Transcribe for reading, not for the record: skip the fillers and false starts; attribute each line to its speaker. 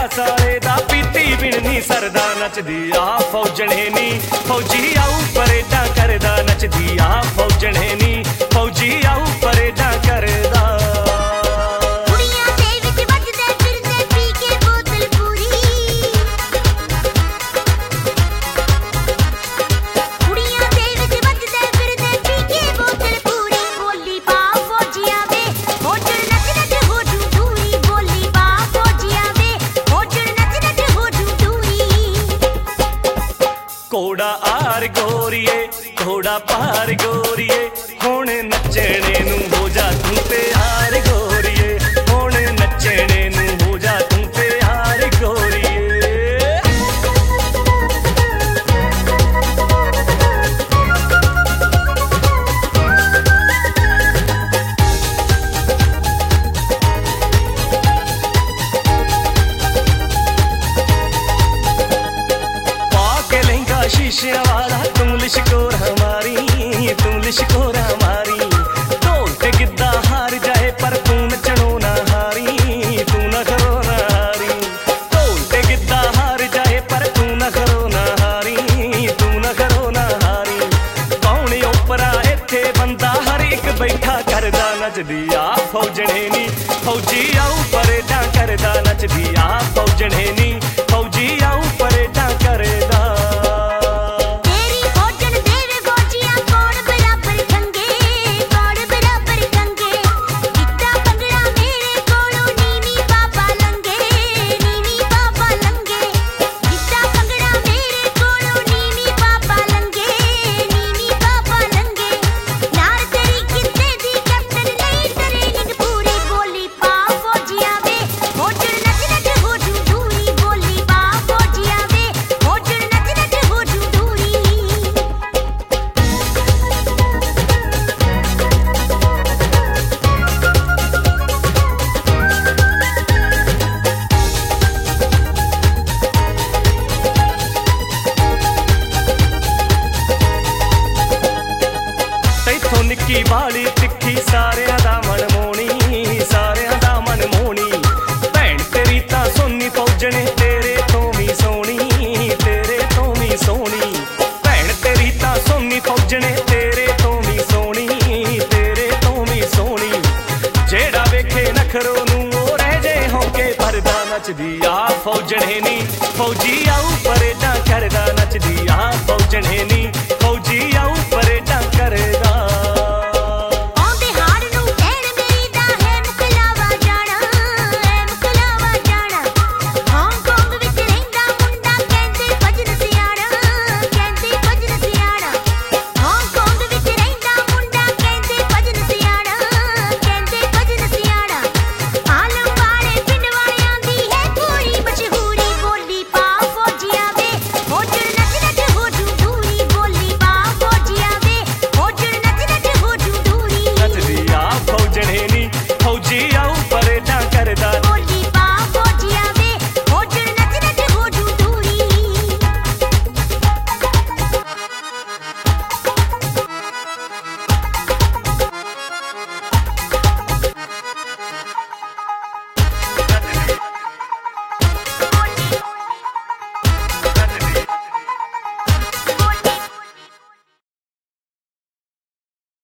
Speaker 1: साले दा पीती बिन नी सरदा नचदी आ फौजणे नी फौजी आऊ परेडा करदा नचदी आ फौजणे नी फौजी आऊ परेडा करदा घोड़ा आर गोरिए घोड़ा पार गोरिए हुण नचने नू हो जा तू तैयार गोरिए हुण नचने नू हो जा तू तैयार गोरिए शीशे वाला तुम लिशकोर हमारी ढोल ते गिद्दा हार जाए पर तू नचनो ना हारी तू न करो ना हारी ढोल ते गिद्दा हार जाए पर तू न करो ना हारी तू न करो ना हारी कौन ओपरा इत्थे बंदा हर एक बैठा करदा नचदी आ फौजणे नी फौजी आऊ परेडा करदा नचदी आ फौजणे नी फौजी आऊ परेडा करदा निक्की बाली तिखी सारियां दा मन मोहनी भैन तेरी तां सोनी फौजणे तेरे तो भी सोनी भैन तेरी तां सोनी फौजणे तेरे तो भी सोनी जेड़ा वेखे नखरो नू ओ रह जे होके परदा नचदी आ फौजणे नी फौजी आऊ परेडा करदा नचदी आ फौजणे नी